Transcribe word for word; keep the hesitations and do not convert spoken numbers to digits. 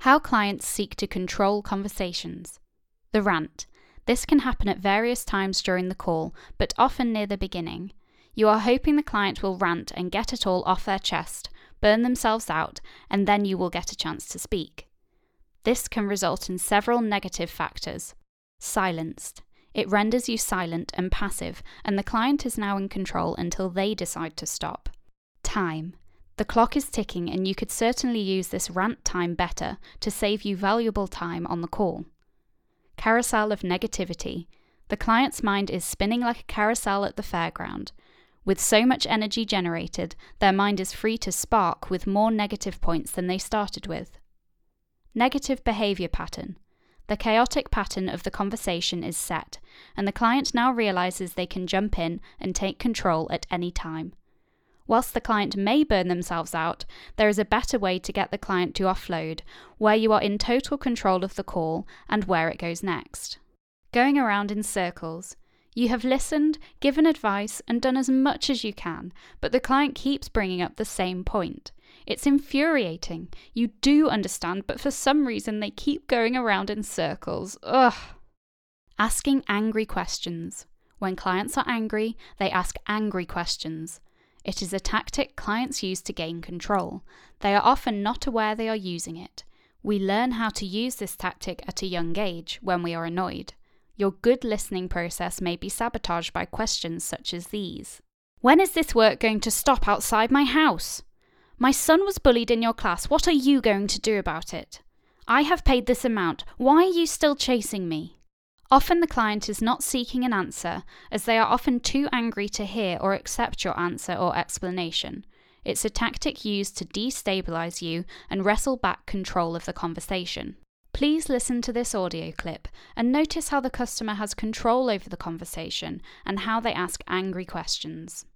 How clients seek to control conversations. The rant. This can happen at various times during the call, but often near the beginning. You are hoping the client will rant and get it all off their chest, burn themselves out, and then you will get a chance to speak. This can result in several negative factors. Silenced. It renders you silent and passive, and the client is now in control until they decide to stop. Time. The clock is ticking, and you could certainly use this rant time better to save you valuable time on the call. Carousel of negativity. The client's mind is spinning like a carousel at the fairground. With so much energy generated, their mind is free to spark with more negative points than they started with. Negative behavior pattern. The chaotic pattern of the conversation is set, and the client now realizes they can jump in and take control at any time. Whilst the client may burn themselves out, there is a better way to get the client to offload, where you are in total control of the call and where it goes next. Going around in circles. You have listened, given advice, and done as much as you can, but the client keeps bringing up the same point. It's infuriating. You do understand, but for some reason they keep going around in circles. Ugh. Asking angry questions. When clients are angry, they ask angry questions. It is a tactic clients use to gain control. They are often not aware they are using it. We learn how to use this tactic at a young age, when we are annoyed. Your good listening process may be sabotaged by questions such as these. When is this work going to stop outside my house? My son was bullied in your class. What are you going to do about it? I have paid this amount. Why are you still chasing me? Often the client is not seeking an answer, as they are often too angry to hear or accept your answer or explanation. It's a tactic used to destabilize you and wrestle back control of the conversation. Please listen to this audio clip and notice how the customer has control over the conversation and how they ask angry questions.